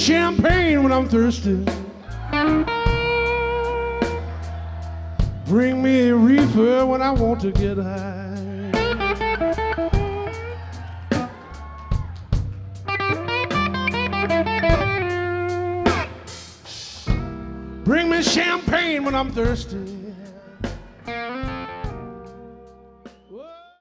champagne when I'm thirsty. Bring me a reefer when I want to get high. Bring me champagne when I'm thirsty.